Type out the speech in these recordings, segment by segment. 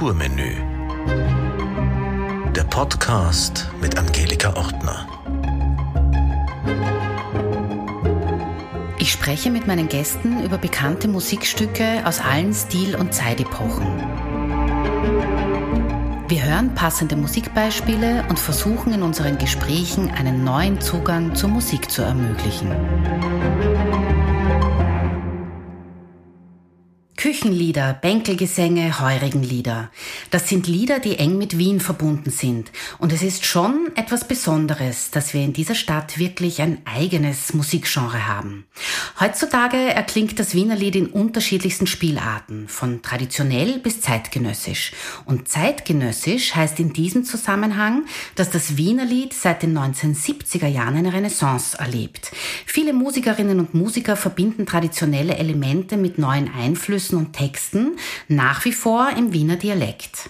Kulturmenü. Der Podcast mit Angelika Ortner. Ich spreche mit meinen Gästen über bekannte Musikstücke aus allen Stil- und Zeitepochen. Wir hören passende Musikbeispiele und versuchen in unseren Gesprächen einen neuen Zugang zur Musik zu ermöglichen. Küchenlieder, Bänkelgesänge, Heurigenlieder. Das sind Lieder, die eng mit Wien verbunden sind. Und es ist schon etwas Besonderes, dass wir in dieser Stadt wirklich ein eigenes Musikgenre haben. Heutzutage erklingt das Wienerlied in unterschiedlichsten Spielarten, von traditionell bis zeitgenössisch. Und zeitgenössisch heißt in diesem Zusammenhang, dass das Wienerlied seit den 1970er Jahren eine Renaissance erlebt. Viele Musikerinnen und Musiker verbinden traditionelle Elemente mit neuen Einflüssen und Texten, nach wie vor im Wiener Dialekt.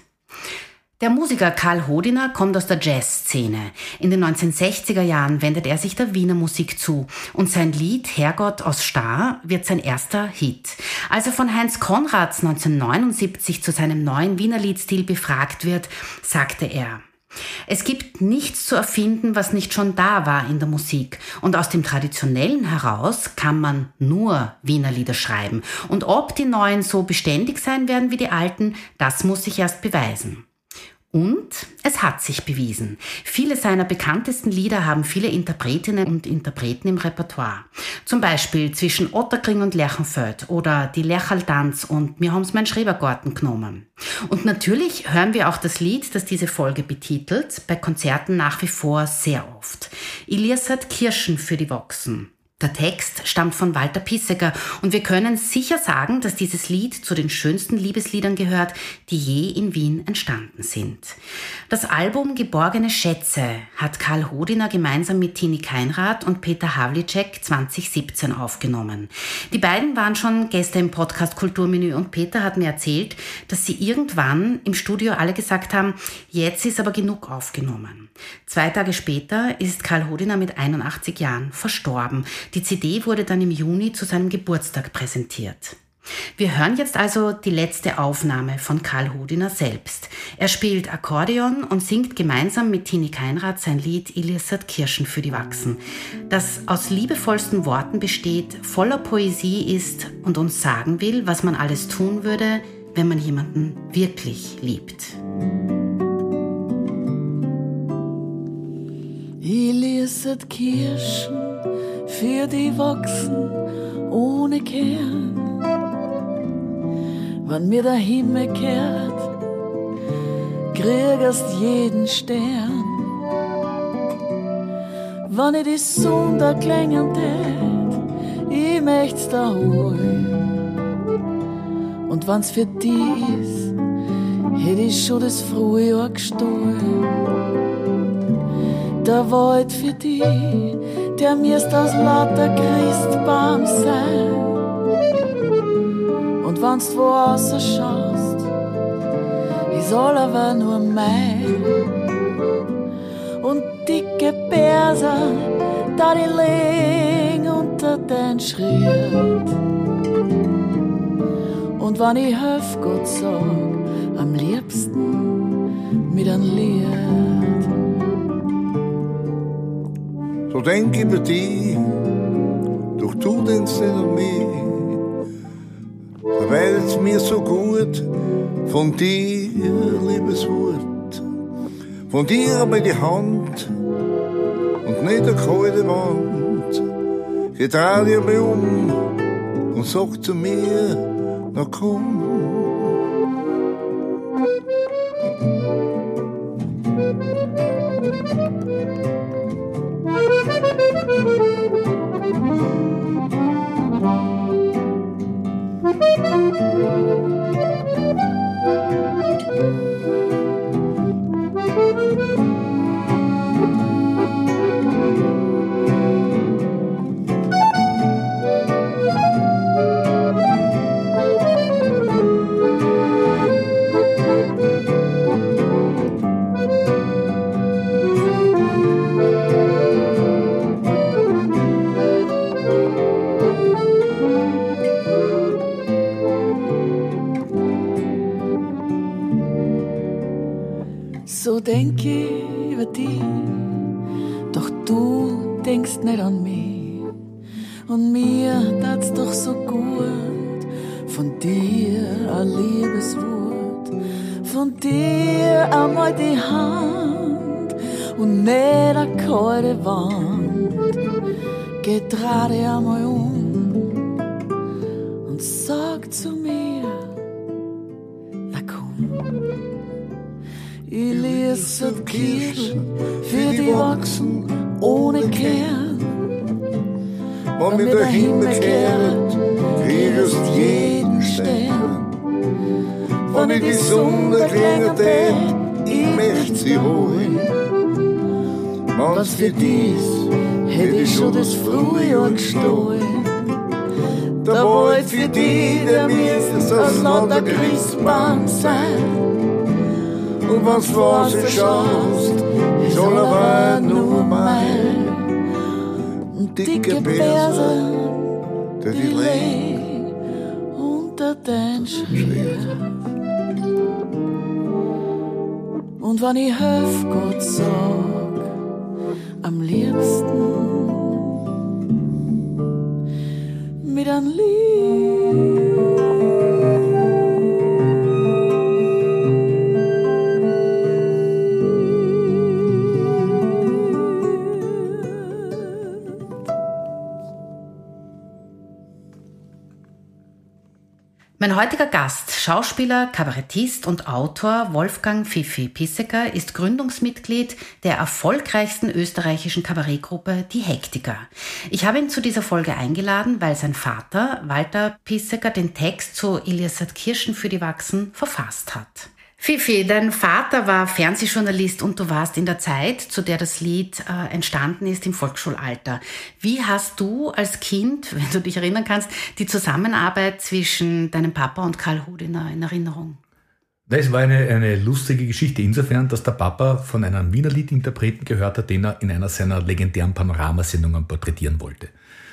Der Musiker Karl Hodiner kommt aus der Jazzszene. In den 1960er Jahren wendet er sich der Wiener Musik zu und sein Lied Herrgott aus Star wird sein erster Hit. Als er von Heinz Konrads 1979 zu seinem neuen Wiener Liedstil befragt wird, sagte er: Es gibt nichts zu erfinden, was nicht schon da war in der Musik. Und aus dem Traditionellen heraus kann man nur Wiener Lieder schreiben. Und ob die neuen so beständig sein werden wie die alten, das muss sich erst beweisen. Und es hat sich bewiesen. Viele seiner bekanntesten Lieder haben viele Interpretinnen und Interpreten im Repertoire. Zum Beispiel zwischen Otterkring und Lerchenfeld oder die Lerchaltanz und Wir haben's mein Schrebergarten genommen. Und natürlich hören wir auch das Lied, das diese Folge betitelt, bei Konzerten nach wie vor sehr oft. Iliasat Kirschen für die Wochsen. Der Text stammt von Walter Pisseker und wir können sicher sagen, dass dieses Lied zu den schönsten Liebesliedern gehört, die je in Wien entstanden sind. Das Album Geborgene Schätze hat Karl Hodiner gemeinsam mit Tini Keinrad und Peter Havlicek 2017 aufgenommen. Die beiden waren schon Gäste im Podcast Kulturmenü und Peter hat mir erzählt, dass sie irgendwann im Studio alle gesagt haben, jetzt ist aber genug aufgenommen. 2 Tage später ist Karl Hodiner mit 81 Jahren verstorben. Die CD wurde dann im Juni zu seinem Geburtstag präsentiert. Wir hören jetzt also die letzte Aufnahme von Karl Hodiner selbst. Er spielt Akkordeon und singt gemeinsam mit Tini Keinrad sein Lied Iliasat Kirschen für die Wachsen, das aus liebevollsten Worten besteht, voller Poesie ist und uns sagen will, was man alles tun würde, wenn man jemanden wirklich liebt. Iliasat Kirschen für die Wachsen ohne Kern. Wenn mir der Himmel kehrt, kriegst jeden Stern. Wenn ich die Sonne da klängen tät, ich möcht's da holen. Und wenn's für die ist, hätt ich schon das Frühjahr gestohlen. Der Wald für die, der mir's aus lauter Christbaum sein. Und wenn's wo außer schaust, ist all aber nur mein. Und dicke Berser, da die liegen unter dein Schritt. Und wenn ich helf Gott sag, am liebsten mit einem Lied. So denk ich bei dir, doch du denkst nicht an mich. Weil es mir so gut von dir, liebes Wort, von dir bei die Hand und nicht eine kalte Wand. Ich dreh dir mich um und sag zu mir, na komm. so denk ich über dich, doch du denkst nicht an mich. Und mir tat's doch so gut, von dir ein Liebeswort, von dir einmal die Hand und nicht eine kalte Wand. Geh gerade einmal und sag zu mir, na komm. Ich lese die Kirchen für die Wachsen ohne Kern. Wenn mir der Himmel kehrt, kriegst jeden Stern. Wenn ich die Sonne klingelt, ich möcht sie holen. Wenn's für dies, hätt ich schon das Frühjahr gestohlen. Der Wald für die, der müsste aus lauter Christbaum sein. Und wenn's vor sich schaust, ist alleweil nur mein. Und dicke Bärse, der die leg unter dein Schritt. Und wenn ich helf Gott sag, am liebsten mit einem Lied. Mein heutiger Gast, Schauspieler, Kabarettist und Autor Wolfgang Fifi Pisseker, ist Gründungsmitglied der erfolgreichsten österreichischen Kabarettgruppe Die Hektiker. Ich habe ihn zu dieser Folge eingeladen, weil sein Vater, Walter Pisseker, den Text zu Eliasat Kirschen für die Wachsen verfasst hat. Fifi, dein Vater war Fernsehjournalist und du warst in der Zeit, zu der das Lied entstanden ist, im Volksschulalter. Wie hast du als Kind, wenn du dich erinnern kannst, die Zusammenarbeit zwischen deinem Papa und Karl Huth in Erinnerung? Das war eine lustige Geschichte insofern, dass der Papa von einem Wiener Liedinterpreten gehört hat, den er in einer seiner legendären Panoramasendungen porträtieren wollte.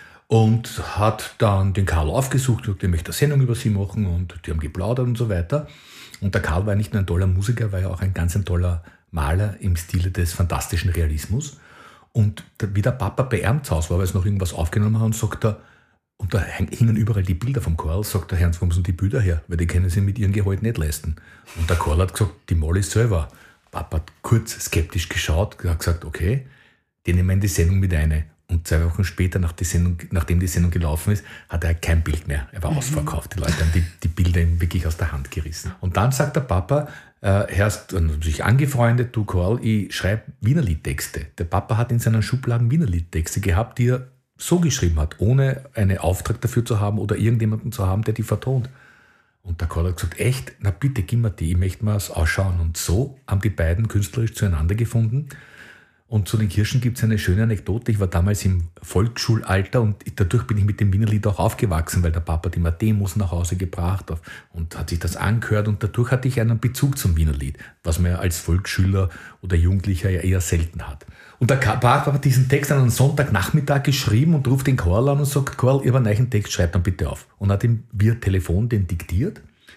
Und hat dann den Karl aufgesucht und der möchte eine Sendung über sie machen und die haben geplaudert und so weiter. Und der Karl war nicht nur ein toller Musiker, war ja auch ein ganz toller Maler im Stile des fantastischen Realismus. Und wie der Papa bei ihm zu Hause war, weil es noch irgendwas aufgenommen hat, und sagt er, und da hingen überall die Bilder vom Karl, sagt der Herr, wo sind die Bilder her? Weil die können sie mit ihrem Gehalt nicht leisten. Und der Karl hat gesagt, die Molly selber. Papa hat kurz skeptisch geschaut, hat gesagt, okay, die nehmen wir in die Sendung mit rein. Und 2 Wochen später, nachdem die Sendung gelaufen ist, hat er kein Bild mehr. Er war ausverkauft. Die Leute haben die Bilder ihm wirklich aus der Hand gerissen. Und dann sagt der Papa, er hat sich angefreundet, du Karl, ich schreibe Wiener Liedtexte. Der Papa hat in seinen Schubladen Wiener Liedtexte gehabt, die er so geschrieben hat, ohne einen Auftrag dafür zu haben oder irgendjemanden zu haben, der die vertont. Und der Karl hat gesagt, echt? Na bitte, gib mir die, ich möchte mir das ausschauen. Und so haben die beiden künstlerisch zueinander gefunden. Und zu den Kirschen gibt es eine schöne Anekdote. Ich war damals im Volksschulalter und dadurch bin ich mit dem Wienerlied auch aufgewachsen, weil der Papa hat immer Demos nach Hause gebracht und hat sich das angehört und dadurch hatte ich einen Bezug zum Wienerlied, was man ja als Volksschüler oder Jugendlicher ja eher selten hat. Und der Papa hat diesen Text an einem Sonntagnachmittag geschrieben und ruft den Karl an und sagt, Karl, ich habe einen neuen Text, schreib dann bitte auf. Und hat ihm via Telefon den diktiert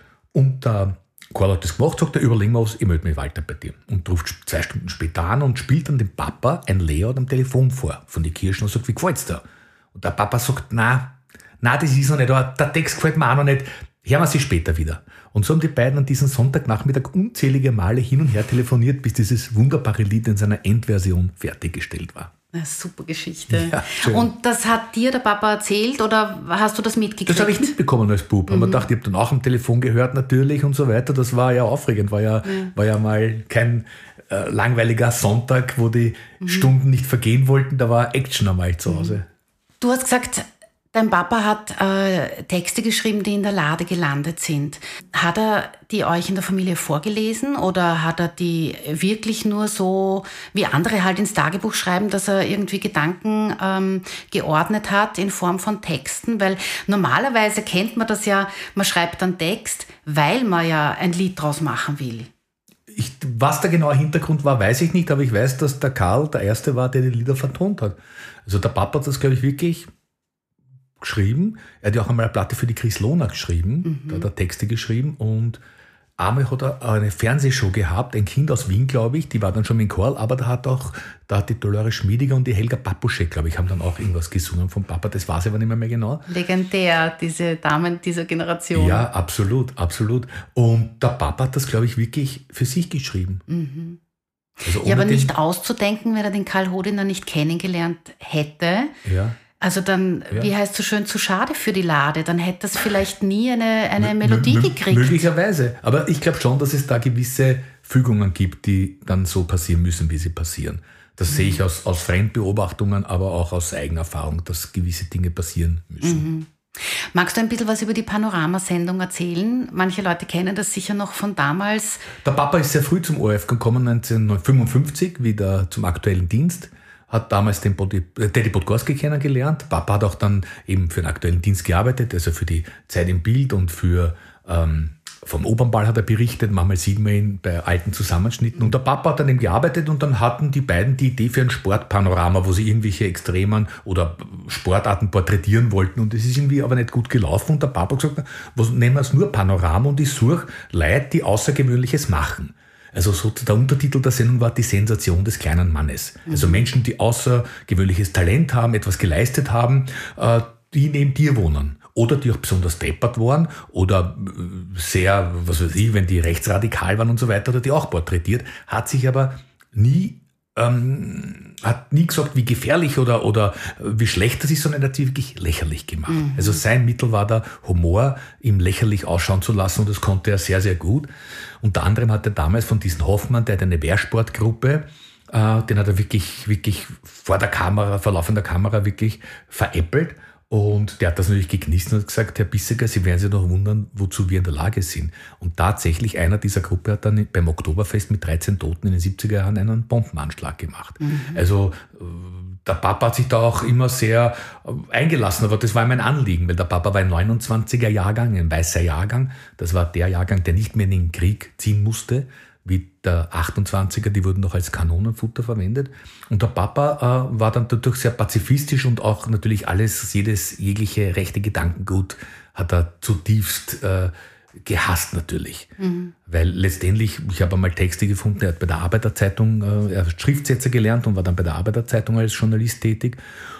und Karl hat das gemacht, sagt er, überlegen wir was, ich melde mich Walter bei dir. Und ruft 2 Stunden später an und spielt dann dem Papa ein Layout am Telefon vor von den Kirschen und sagt, wie gefällt's dir? Und der Papa sagt, na, das ist noch nicht, aber der Text gefällt mir auch noch nicht, hören wir sie später wieder. Und so haben die beiden an diesem Sonntagnachmittag unzählige Male hin und her telefoniert, bis dieses wunderbare Lied in seiner Endversion fertiggestellt war. Eine super Geschichte. Ja, schön. Und das hat dir der Papa erzählt oder hast du das mitgekriegt? Das habe ich mitbekommen als Bub. Aber ich dachte, ich habe dann auch am Telefon gehört natürlich und so weiter. Das war ja aufregend. War ja mal kein langweiliger Sonntag, wo die Stunden nicht vergehen wollten. Da war Action einmal zu Hause. Du hast gesagt, dein Papa hat Texte geschrieben, die in der Lade gelandet sind. Hat er die euch in der Familie vorgelesen oder hat er die wirklich nur so, wie andere halt ins Tagebuch schreiben, dass er irgendwie Gedanken geordnet hat in Form von Texten? Weil normalerweise kennt man das ja, man schreibt einen Text, weil man ja ein Lied draus machen will. Was der genaue Hintergrund war, weiß ich nicht, aber ich weiß, dass der Karl der Erste war, der die Lieder vertont hat. Also der Papa hat das, glaube ich, wirklich geschrieben. Er hat ja auch einmal eine Platte für die Chris Lohner geschrieben, da hat er Texte geschrieben und einmal hat er eine Fernsehshow gehabt, ein Kind aus Wien, glaube ich, die war dann schon mit Chor, aber da hat die Dolores Schmiediger und die Helga Papuschek, glaube ich, haben dann auch irgendwas gesungen vom Papa, das weiß ich aber nicht mehr genau. Legendär, diese Damen dieser Generation. Ja, absolut, absolut. Und der Papa hat das, glaube ich, wirklich für sich geschrieben. Mhm. Also ja, aber nicht auszudenken, wenn er den Karl Hodiner nicht kennengelernt hätte. Ja. Also dann, wie heißt es so schön, zu schade für die Lade. Dann hätte es vielleicht nie eine Melodie gekriegt. Möglicherweise. Aber ich glaube schon, dass es da gewisse Fügungen gibt, die dann so passieren müssen, wie sie passieren. Das sehe ich aus Fremdbeobachtungen, aber auch aus Eigenerfahrung, dass gewisse Dinge passieren müssen. Magst du ein bisschen was über die Panoramasendung erzählen? Manche Leute kennen das sicher noch von damals. Der Papa ist sehr früh zum ORF gekommen, 1955, wieder zum Aktuellen Dienst. Hat damals den Teddy Podgorski kennengelernt. Papa hat auch dann eben für den Aktuellen Dienst gearbeitet, also für die Zeit im Bild und für vom Opernball hat er berichtet. Manchmal sieht man ihn bei alten Zusammenschnitten. Und der Papa hat dann eben gearbeitet und dann hatten die beiden die Idee für ein Sportpanorama, wo sie irgendwelche Extremen oder Sportarten porträtieren wollten. Und es ist irgendwie aber nicht gut gelaufen. Und der Papa hat gesagt, was nehmen wir es nur Panorama und ich suche Leute, die Außergewöhnliches machen. Also so der Untertitel der Sendung war die Sensation des kleinen Mannes. Also Menschen, die außergewöhnliches Talent haben, etwas geleistet haben, die neben dir wohnen. Oder die auch besonders deppert waren oder sehr, was weiß ich, wenn die rechtsradikal waren und so weiter, oder die auch porträtiert, hat sich aber nie gesagt, wie gefährlich oder wie schlecht das ist, sondern er hat sie wirklich lächerlich gemacht. Also sein Mittel war da, Humor ihm lächerlich ausschauen zu lassen und das konnte er sehr, sehr gut. Unter anderem hat er damals von diesem Hoffmann, der hat eine Wehrsportgruppe, den hat er wirklich vor laufender Kamera wirklich veräppelt. Und der hat das natürlich gekniest und hat gesagt, Herr Bisseger, Sie werden sich noch wundern, wozu wir in der Lage sind. Und tatsächlich, einer dieser Gruppe hat dann beim Oktoberfest mit 13 Toten in den 70er Jahren einen Bombenanschlag gemacht. Also der Papa hat sich da auch immer sehr eingelassen, aber das war ihm ein Anliegen, weil der Papa war ein 29er Jahrgang, ein weißer Jahrgang. Das war der Jahrgang, der nicht mehr in den Krieg ziehen musste, wie der 28er, die wurden noch als Kanonenfutter verwendet. Und der Papa war dann dadurch sehr pazifistisch und auch natürlich jegliche rechte Gedankengut hat er zutiefst gehasst natürlich. Weil letztendlich, ich habe einmal Texte gefunden, er hat bei der Arbeiterzeitung, er hat Schriftsetzer gelernt und war dann bei der Arbeiterzeitung als Journalist tätig.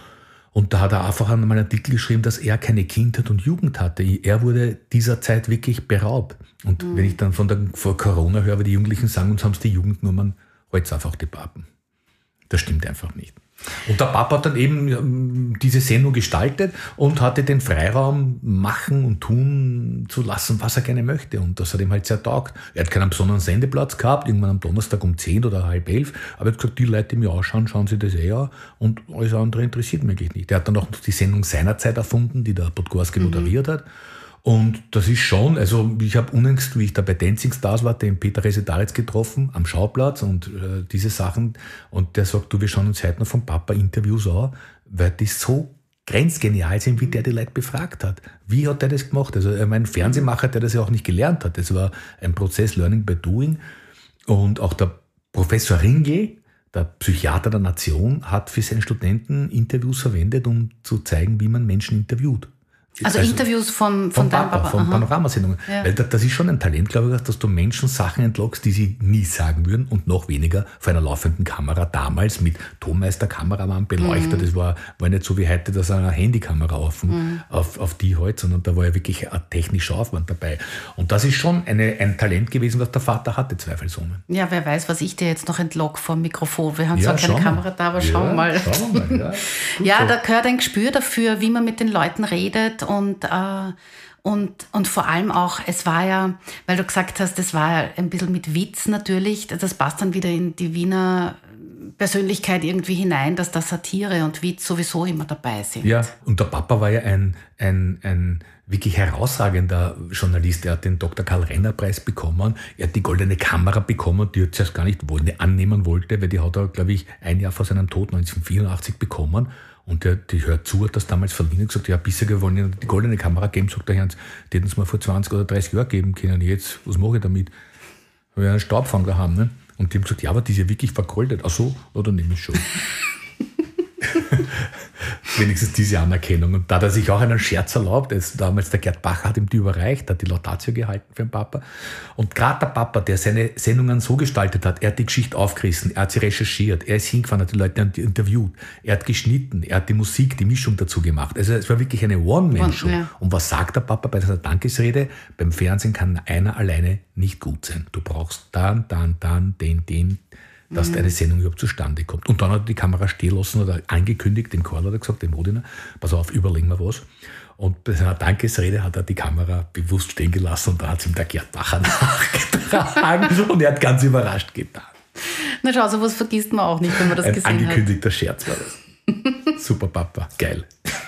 Und da hat er einfach einmal einen Artikel geschrieben, dass er keine Kindheit und Jugend hatte. Er wurde dieser Zeit wirklich beraubt. Und wenn ich dann vor Corona höre, wie die Jugendlichen sagen, uns haben es die Jugendnummern, holt's einfach die Papen. Das stimmt einfach nicht. Und der Papa hat dann eben diese Sendung gestaltet und hatte den Freiraum, machen und tun zu lassen, was er gerne möchte. Und das hat ihm halt sehr taugt. Er hat keinen besonderen Sendeplatz gehabt, irgendwann am Donnerstag um 10 oder 10:30. Aber er hat gesagt, die Leute, die mir ausschauen, schauen sich das an. Und alles andere interessiert mich eigentlich nicht. Er hat dann auch noch die Sendung seinerzeit erfunden, die der Podgorski moderiert hat. Und das ist schon, also ich habe unlängst, wie ich da bei Dancing Stars war, den Peter Resetaritz getroffen am Schauplatz und diese Sachen. Und der sagt, wir schauen uns heute noch vom Papa Interviews an, weil die so grenzgenial sind, wie der die Leute befragt hat. Wie hat der das gemacht? Also ein Fernsehmacher, der das ja auch nicht gelernt hat. Das war ein Prozess, Learning by Doing. Und auch der Professor Ringel, der Psychiater der Nation, hat für seine Studenten Interviews verwendet, um zu zeigen, wie man Menschen interviewt. Also Interviews von deinem Papa. Von Panoramasendungen. Ja. Weil das ist schon ein Talent, glaube ich, dass du Menschen Sachen entlockst, die sie nie sagen würden und noch weniger vor einer laufenden Kamera. Damals mit Tonmeister, Kameramann, Beleuchter. Das war nicht so wie heute, dass eine Handykamera auf die halt, sondern da war ja wirklich ein technischer Aufwand dabei. Und das ist schon ein Talent gewesen, was der Vater hatte, zweifelsohne. Ja, wer weiß, was ich dir jetzt noch entlock vom Mikrofon. Wir haben zwar keine Kamera da, aber schauen wir mal. Ja, da gehört ein Gespür dafür, wie man mit den Leuten redet. Und vor allem auch, es war ja, weil du gesagt hast, es war ja ein bisschen mit Witz natürlich, das passt dann wieder in die Wiener Persönlichkeit irgendwie hinein, dass da Satire und Witz sowieso immer dabei sind. Ja, und der Papa war ja ein wirklich herausragender Journalist. Er hat den Dr. Karl-Renner-Preis bekommen, er hat die Goldene Kamera bekommen, die er zuerst gar nicht annehmen wollte, weil die hat er, glaube ich, ein Jahr vor seinem Tod 1984 bekommen. Und die hört zu, hat das damals verliehen und gesagt, ja, bisher wollen Ihnen die Goldene Kamera geben, sagt der Herr, die hätten es mal vor 20 oder 30 Jahren geben können. Jetzt, was mache ich damit? Weil wir einen Staubfang da haben, ne? Und die haben gesagt, ja, aber die ist ja wirklich vergoldet. Ach so, oder nehme ich schon. Wenigstens diese Anerkennung. Und da hat er sich auch einen Scherz erlaubt. Damals der Gerd Bacher hat ihm die überreicht, hat die Laudatio gehalten für den Papa. Und gerade der Papa, der seine Sendungen so gestaltet hat, er hat die Geschichte aufgerissen, er hat sie recherchiert, er ist hingefahren, hat die Leute interviewt, er hat geschnitten, er hat die Musik, die Mischung dazu gemacht. Also es war wirklich eine One-Man-Show. Ja. Und was sagt der Papa bei seiner Dankesrede? Beim Fernsehen kann einer alleine nicht gut sein. Du brauchst dann, den, dass eine Sendung überhaupt zustande kommt. Und dann hat er die Kamera stehen lassen oder angekündigt, dem Karl hat er gesagt, dem Modiner, pass auf, überlegen wir was. Und bei seiner Dankesrede hat er die Kamera bewusst stehen gelassen und da hat es ihm der Gerd Bacher nachgetragen und er hat ganz überrascht getan. Na schau, sowas vergisst man auch nicht, wenn man das gesehen hat. Ein angekündigter Scherz war das. Super Papa, geil.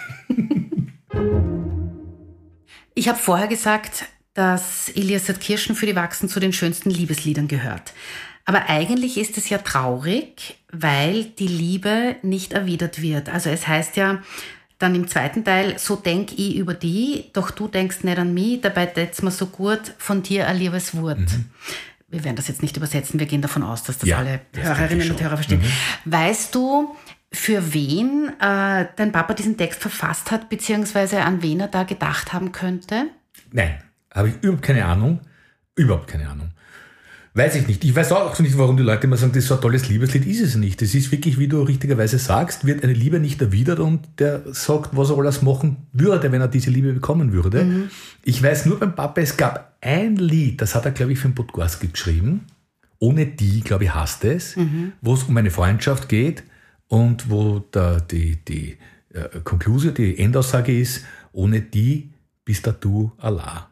Ich habe vorher gesagt, dass Elias Kirschen für die Wachsen zu den schönsten Liebesliedern gehört. Aber eigentlich ist es ja traurig, weil die Liebe nicht erwidert wird. Also es heißt ja dann im zweiten Teil, so denk ich über die, doch du denkst nicht an mich, dabei tät's mir so gut, von dir ein liebes Wort. Wir werden das jetzt nicht übersetzen, wir gehen davon aus, dass das alle Hörerinnen und Hörer verstehen. Weißt du, für wen dein Papa diesen Text verfasst hat, beziehungsweise an wen er da gedacht haben könnte? Nein, habe ich überhaupt keine Ahnung. Überhaupt keine Ahnung. Weiß ich nicht. Ich weiß auch nicht, warum die Leute immer sagen, das ist so ein tolles Liebeslied. Ist es nicht. Das ist wirklich, wie du richtigerweise sagst, wird eine Liebe nicht erwidert und der sagt, was er alles machen würde, wenn er diese Liebe bekommen würde. Ich weiß nur beim Papa, es gab ein Lied, das hat er, glaube ich, für den Podgorski geschrieben. Ohne die, glaube ich, heißt es, wo es um eine Freundschaft geht und wo die Konklusion, die Endaussage ist, ohne die bist du Allah.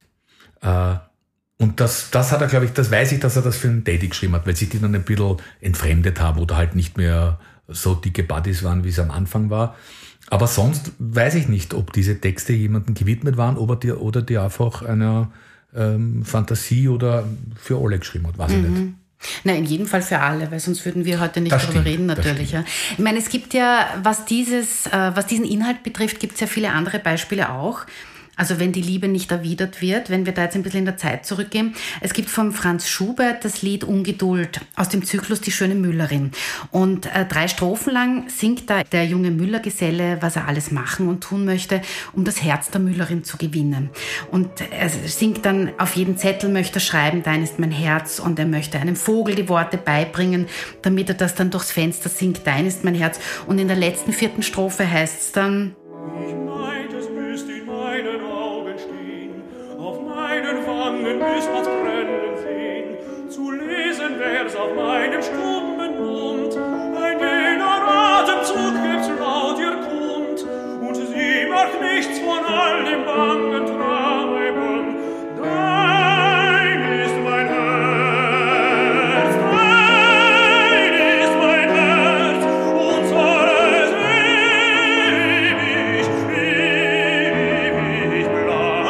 Und das hat er, glaube ich, das weiß ich, dass er das für einen Daddy geschrieben hat, weil sich die dann ein bisschen entfremdet haben oder halt nicht mehr so dicke Buddies waren, wie es am Anfang war. Aber sonst weiß ich nicht, ob diese Texte jemandem gewidmet waren oder die einfach einer Fantasie oder für alle geschrieben hat, weiß ich nicht. Na, in jedem Fall für alle, weil sonst würden wir heute nicht darüber reden, natürlich. Ja. Ich meine, es gibt ja, was diesen Inhalt betrifft, gibt es ja viele andere Beispiele auch. Also wenn die Liebe nicht erwidert wird, wenn wir da jetzt ein bisschen in der Zeit zurückgehen. Es gibt von Franz Schubert das Lied Ungeduld aus dem Zyklus Die schöne Müllerin. Und 3 Strophen lang singt da der junge Müllergeselle, was er alles machen und tun möchte, um das Herz der Müllerin zu gewinnen. Und er singt dann, auf jeden Zettel möchte er schreiben, dein ist mein Herz. Und er möchte einem Vogel die Worte beibringen, damit er das dann durchs Fenster singt, dein ist mein Herz. Und in der letzten 4. Strophe heißt es dann, müsst was brennen sehen, zu lesen wär's auf meinem stummen Mund, ein jener Atemzug gibt's laut ihr kund, und sie macht nichts von all dem bangen Treiben, dein ist mein Herz, und soll es ewig bleiben.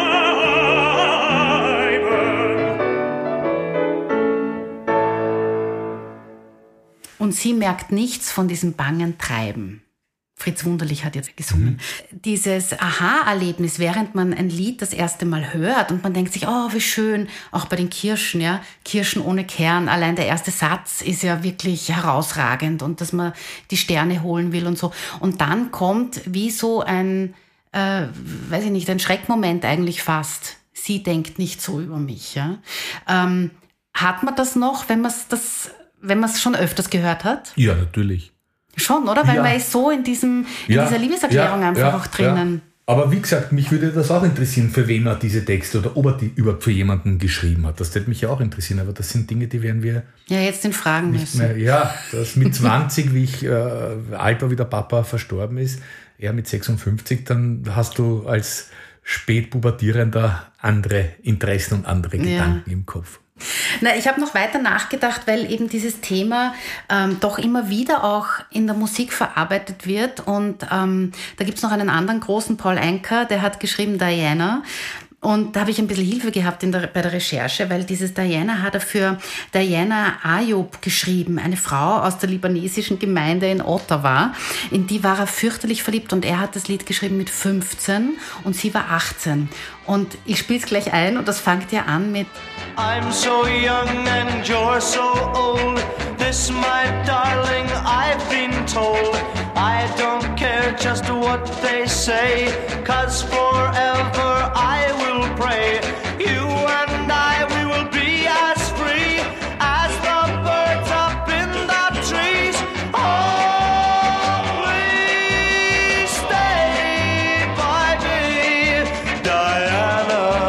Und sie merkt nichts von diesem bangen Treiben. Fritz Wunderlich hat jetzt gesungen. Dieses Aha-Erlebnis, während man ein Lied das erste Mal hört und man denkt sich, oh, wie schön, auch bei den Kirschen, ja, Kirschen ohne Kern. Allein der erste Satz ist ja wirklich herausragend und dass man die Sterne holen will und so. Und dann kommt wie so ein, weiß ich nicht, ein Schreckmoment eigentlich fast. Sie denkt nicht so über mich, ja. Hat man das noch, wenn man es schon öfters gehört hat? Ja, natürlich. Schon, oder? Weil man ist so in dieser Liebeserklärung einfach auch drinnen. Ja. Aber wie gesagt, mich würde das auch interessieren, für wen er diese Texte oder ob er die überhaupt für jemanden geschrieben hat. Das würde mich ja auch interessieren, aber das sind Dinge, die werden wir jetzt fragen müssen. Mehr, ja, das mit 20, wie ich alt war, wie der Papa verstorben ist, er mit 56, dann hast du als Spätpubertierender andere Interessen und andere Gedanken im Kopf. Na, ich habe noch weiter nachgedacht, weil eben dieses Thema doch immer wieder auch in der Musik verarbeitet wird. Und da gibt es noch einen anderen großen, Paul Anka, der hat geschrieben Diana. Und da habe ich ein bisschen Hilfe gehabt bei der Recherche, weil dieses Diana hat er für Diana Ayub geschrieben, eine Frau aus der libanesischen Gemeinde in Ottawa. In die war er fürchterlich verliebt und er hat das Lied geschrieben mit 15 und sie war 18. Und ich spiele es gleich ein und das fängt ja an mit I'm so young and you're so old. This, my darling, I've been told. I don't care just what they say, 'cause forever I will pray. You and I, we will be as free as the birds up in the trees. Only stay by me, Diana.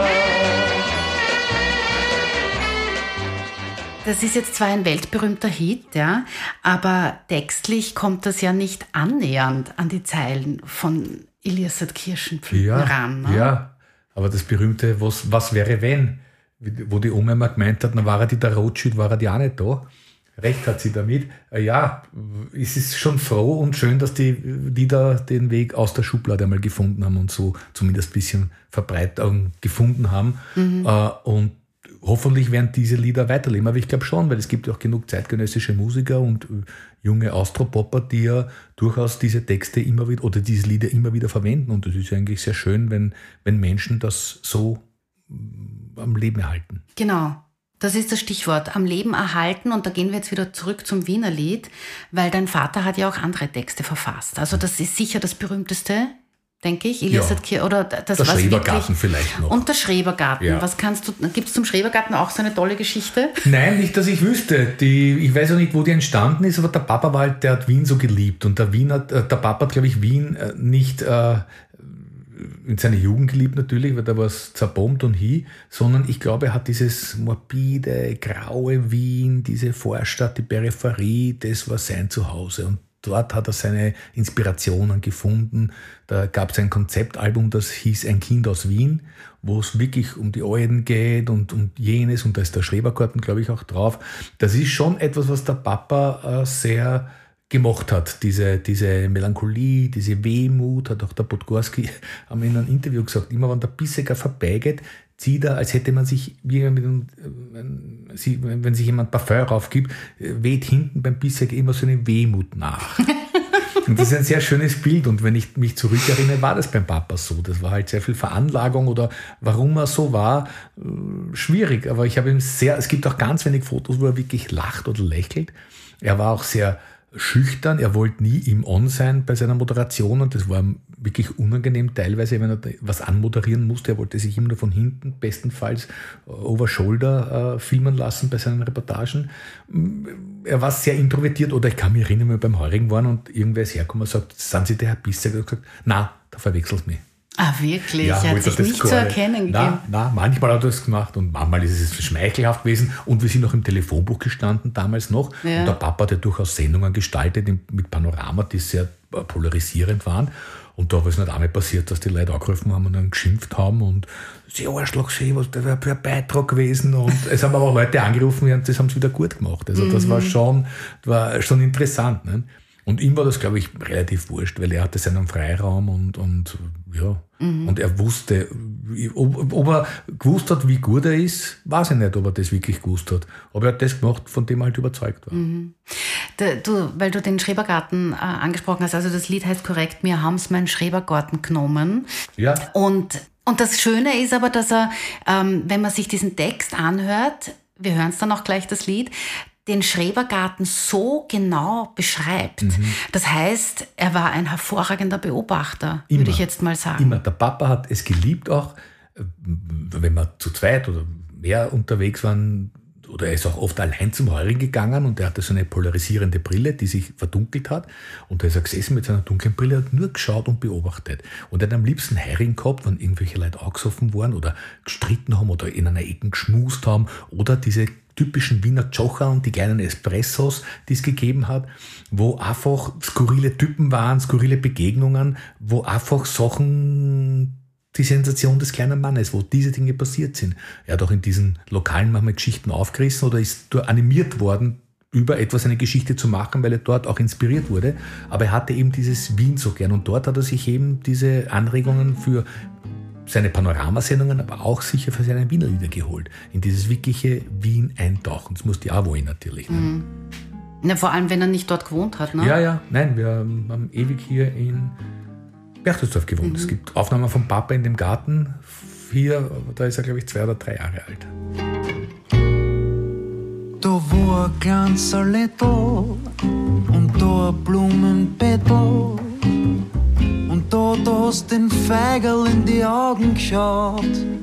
Das ist jetzt zwar ein weltberühmter Hit, ja, aber textlich kommt das ja nicht annähernd an die Zeilen von Ilias Kirschenpflücken ran. Ne? Ja, aber das berühmte Was wäre wenn? Wo die Oma mal gemeint hat, na war er der Rothschild, war er die auch nicht da. Recht hat sie damit. Ja, es ist schon froh und schön, dass die Lieder den Weg aus der Schublade einmal gefunden haben und so zumindest ein bisschen Verbreitung gefunden haben. Und hoffentlich werden diese Lieder weiterleben. Aber ich glaube schon, weil es gibt ja auch genug zeitgenössische Musiker und junge Austropopper, die ja durchaus diese Texte immer wieder oder diese Lieder immer wieder verwenden. Und das ist eigentlich sehr schön, wenn Menschen das so am Leben erhalten. Genau. Das ist das Stichwort, am Leben erhalten. Und da gehen wir jetzt wieder zurück zum Wiener Lied, weil dein Vater hat ja auch andere Texte verfasst. Also das ist sicher das berühmteste, denke ich. Ilias oder das der Schrebergarten vielleicht noch. Und der Schrebergarten. Ja. Gibt es zum Schrebergarten auch so eine tolle Geschichte? Nein, nicht, dass ich wüsste. Ich weiß auch nicht, wo die entstanden ist, aber der Papa war halt, der hat Wien so geliebt. Und der Papa hat, glaube ich, Wien nicht in seiner Jugend geliebt natürlich, weil da war es zerbombt und sondern ich glaube, er hat dieses morbide, graue Wien, diese Vorstadt, die Peripherie, das war sein Zuhause. Und dort hat er seine Inspirationen gefunden. Da gab es ein Konzeptalbum, das hieß Ein Kind aus Wien, wo es wirklich um die Alten geht und um jenes. Und da ist der Schrebergarten, glaube ich, auch drauf. Das ist schon etwas, was der Papa sehr gemacht hat. Diese Melancholie, diese Wehmut, hat auch der Podgorski in einem Interview gesagt, immer wenn der Bisseker vorbeigeht, zieht er, als hätte man sich, wenn sich jemand Parfum raufgibt, weht hinten beim Bisseker immer so eine Wehmut nach. Und das ist ein sehr schönes Bild. Und wenn ich mich zurückerinnere, war das beim Papa so. Das war halt sehr viel Veranlagung oder warum er so war, schwierig. Aber ich habe es gibt auch ganz wenig Fotos, wo er wirklich lacht oder lächelt. Er war auch sehr schüchtern, er wollte nie im On sein bei seiner Moderation und das war wirklich unangenehm teilweise, wenn er was anmoderieren musste. Er wollte sich immer nur von hinten, bestenfalls over shoulder filmen lassen bei seinen Reportagen. Er war sehr introvertiert oder ich kann mich erinnern, wenn wir beim Heurigen waren und irgendwer ist hergekommen und sagt, sind Sie der Herr Bisseker? Er hat gesagt, na, da verwechselst du mich. Ah, wirklich? Er hat sich nicht zu erkennen gegeben? Nein, manchmal hat er das gemacht und manchmal ist es schmeichelhaft gewesen und wir sind noch im Telefonbuch gestanden, damals noch. Ja. Und der Papa hat ja durchaus Sendungen gestaltet mit Panorama, die sehr polarisierend waren. Und da war es nicht einmal passiert, dass die Leute angerufen haben und dann geschimpft haben und sie Arschloch, was das wäre für ein Beitrag gewesen. Und es haben aber auch Leute angerufen und das haben sie wieder gut gemacht. Also das war schon interessant. Ne? Und ihm war das, glaube ich, relativ wurscht, weil er hatte seinen Freiraum und ja. Und er wusste, ob er gewusst hat, wie gut er ist, weiß ich nicht, ob er das wirklich gewusst hat. Aber er hat das gemacht, von dem er halt überzeugt war. Weil du den Schrebergarten angesprochen hast, also das Lied heißt korrekt, wir haben's meinen Schrebergarten genommen. Ja. Und das Schöne ist aber, dass er, wenn man sich diesen Text anhört, wir hören es dann auch gleich, das Lied, den Schrebergarten so genau beschreibt. Das heißt, er war ein hervorragender Beobachter, würde ich jetzt mal sagen. Immer. Der Papa hat es geliebt auch, wenn wir zu zweit oder mehr unterwegs waren, oder er ist auch oft allein zum Heurigen gegangen und er hatte so eine polarisierende Brille, die sich verdunkelt hat. Und da ist er gesessen mit seiner dunklen Brille, hat nur geschaut und beobachtet. Und er hat am liebsten Heurigen gehabt, wenn irgendwelche Leute angesoffen waren oder gestritten haben oder in einer Ecke geschmust haben oder diese typischen Wiener Tschocher und die kleinen Espressos, die es gegeben hat, wo einfach skurrile Typen waren, skurrile Begegnungen, wo einfach Sachen, die Sensation des kleinen Mannes, wo diese Dinge passiert sind. Er hat auch in diesen Lokalen manchmal Geschichten aufgerissen oder ist animiert worden, über etwas eine Geschichte zu machen, weil er dort auch inspiriert wurde. Aber er hatte eben dieses Wien so gern und dort hat er sich eben diese Anregungen für seine Panoramasendungen, aber auch sicher für seine Wiener Lieder geholt. In dieses wirkliche Wien eintauchen. Das musste ja auch wollen natürlich. Ne? Na, vor allem, wenn er nicht dort gewohnt hat. Ne? Ja. Nein, wir haben ewig hier in Berchtesgaden gewohnt. Es gibt Aufnahmen vom Papa in dem Garten. Hier, da ist er, glaube ich, 2 oder 3 Jahre alt. Da war ein kleines Salettel und da ein Blumenbettel. Und da hast den Feigl in die Augen geschaut.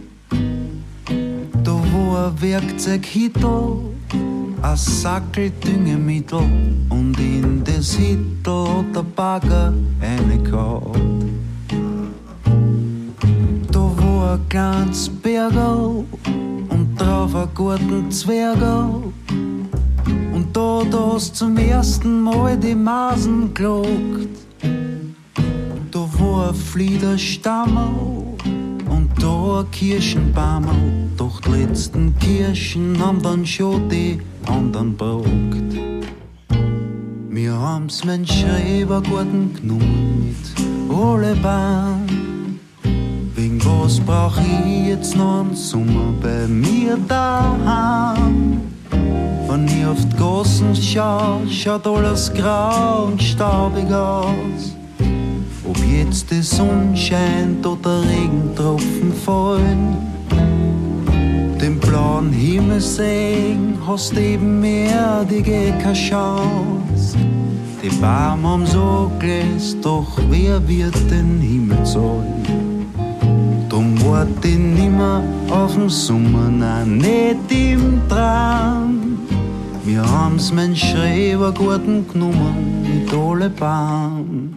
Da war ein Werkzeughittel, ein Sackel Düngemittel und in das Hittel hat der Bagger reingehauen. Da war ein kleines Bergerl und drauf ein Gartenzwergerl. Und da hast zum ersten Mal die Masen gelockt. Da war ein Fliederstammerl und da ein Kirschenbaumerl. Doch die letzten Kirschen haben dann schon die anderen brockt. Wir haben's meinen Schrebergarten genommen mit alle Bahn. Wegen was brauch ich jetzt noch einen Sommer bei mir daheim? Wenn ich auf die Gassen schau, schaut alles grau und staubig aus. Ob jetzt die Sonne scheint oder Regentropfen fallen, den blauen Himmel sehen, hast eben mehr, die geht keine Chance. Die Bäume haben so gläst, doch wer wird den Himmel zahlen? Drum wart ich nimmer auf den Sommer, nein, nicht im Traum. Wir haben's meinen Schrebergarten genommen mit alle Bäumen.